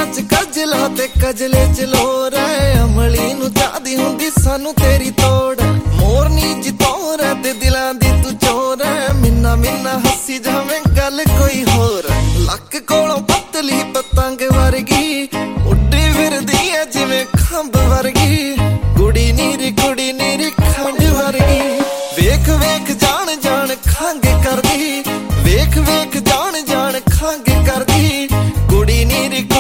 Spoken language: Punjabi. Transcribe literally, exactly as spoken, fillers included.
ਅੱਖਾਂ ਚ ਕਜਲਾ ਤੇ ਕਜਲੇ ਚ ਲੋਰ ਐ ਅਮਲੀ ਨੂੰ ਚਾਹਦੀ ਹੁੰਦੀ ਸਾਨੂੰ ਤੇਰੀ ਤੋੜ ਮੋਰਨੀ ਜਿਤੋਰ ਤੇ ਦਿਲਾਂ ਦੀ ਤੂੰ ਚੋਰ ਐ ਮਿੰਨਾ ਮਿੰਨਾ ਹੱਸੀ ਜਾਵੇਂ ਗੱਲ ਕੋਈ ਹੋਰ ਲੱਕ ਕੋਲੋਂ ਪਤਲੀ ਪਤੰਗ ਵਰਗੀ ਉੱਡੀ ਫਿਰਦੀ ਐ ਜਿਵੇਂ ਖੰਭ ਵਰਗੀ ਕੁੜੀ ਨੀਰੀ ਕੁੜੀ ਨੀਰੀ ਖੰਡ ਵਰਗੀ ਵੇਖ ਵੇਖ ਜਾ